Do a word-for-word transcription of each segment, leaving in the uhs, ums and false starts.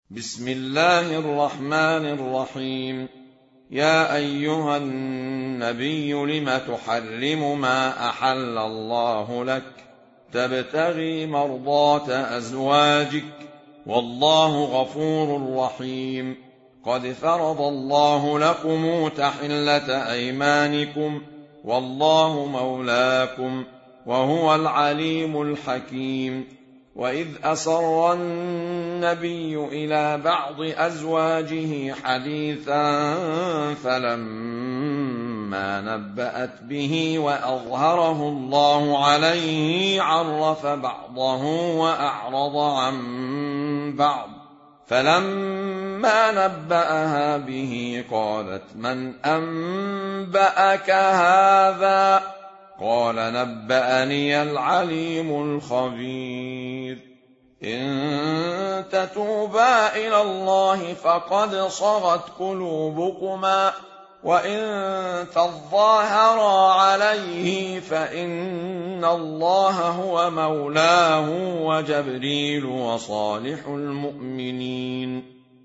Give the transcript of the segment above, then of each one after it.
بسم الله الرحمن الرحيم. يا أيها النبي لم تحرم ما أحل الله لك تبتغي مرضات أزواجك والله غفور رحيم. قد فرض الله لكم تحلة أيمانكم والله مولاكم وهو العليم الحكيم. وإذ أسر النبي إلى بعض أزواجه حديثا فلما نبأت به وأظهره الله عليه عرف بعضه وأعرض عن بعض، فلما نبأها به قالت من أنبأك هذا؟ قال نبأني العليم الخبير. إن تتوبا إلى الله فقد صغت قلوبكما وإن تظاهرا عليه فإن الله هو مولاه وجبريل وصالح المؤمنين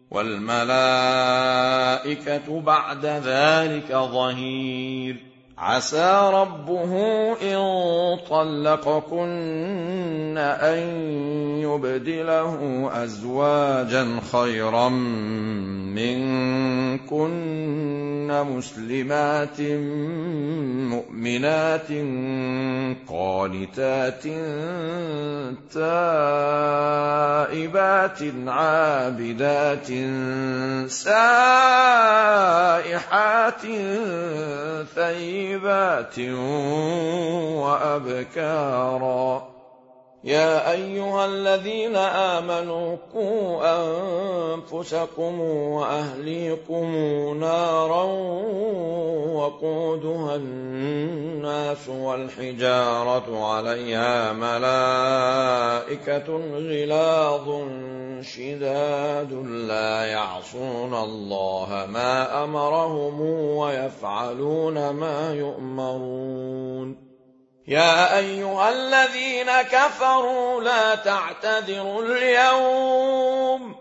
والملائكة بعد ذلك ظهير. عسى ربه إن طلقكن أن يبدله أزواجا خيرا منكن مسلمات مؤمنات قانتات تائبات عابدات سائحات ثيبات وأبكارا. يا أيها الذين آمنوا قوا أنفسكم وأهليكم نارا وقودها الناس والحجارة عليها ملائكة غلاظ شداد لا يعصون الله ما أمرهم ويفعلون ما يؤمرون. يا أيها الذين كفروا لا تعتذروا اليوم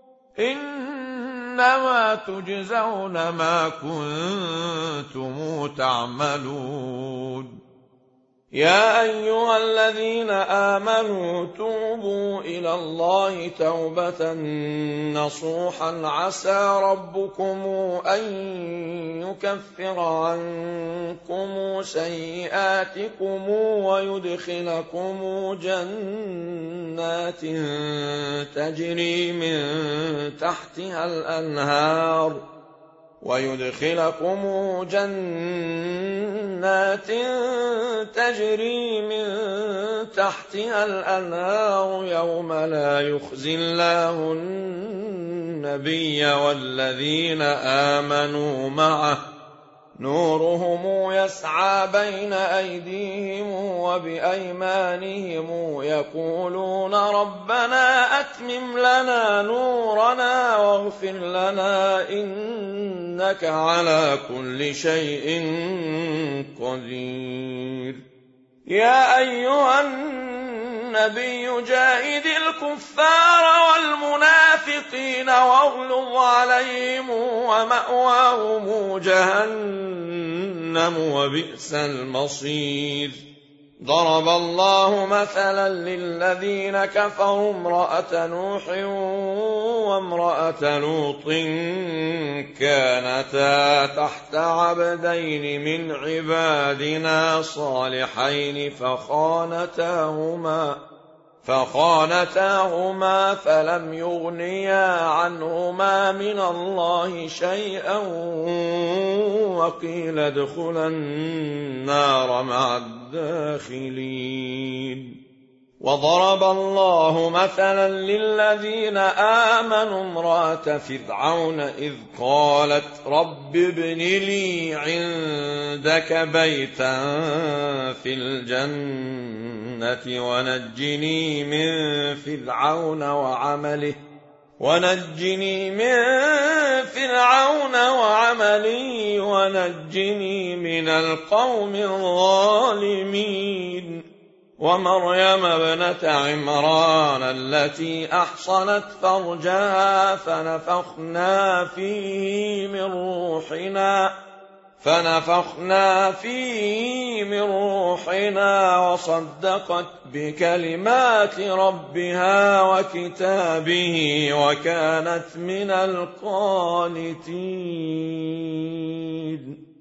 إنما تجزون ما كنتم تعملون. يا أيها الذين آمنوا توبوا إلى الله توبة نصوحا عسى ربكم أن يكفر عنكم سيئاتكم ويدخلكم جنات تجري من تحتها الأنهار ويدخلكم جنات تجري من تحتها الأنهار يوم لا يخزي الله النبي والذين آمنوا معه نورهم يسعى بين أيديهم وبأيمانهم يقولون ربنا أتمم لنا نورنا واغفر لنا إنك على كل شيء قدير. يا أيها النبي جاهد الكفار والمنافقين واغلظ عليهم ومأواهم جهنم وبئس المصير. ضرب الله مثلا للذين كفروا امرأة نوح وامرأة لوط كانتا تحت عبدين من عبادنا صالحين فخانتاهما فخانتاهما فلم يغنيا عنهما من الله شيئا وقيل ادخلا النار مع الداخلين. وضرب الله مثلا للذين آمنوا امرأة فرعون إذ قالت رب ابن لي عندك بيتا في الجنة ونجني من فرعون وعمله ونجني من فرعون وعمله ونجني من القوم الظالمين. ومريم ابنة عمران التي أحصنت فرجها فنفخنا فيه من روحنا فنفخنا فيه من روحنا وصدقت بكلمات ربها وكتابه وكانت من القانتين.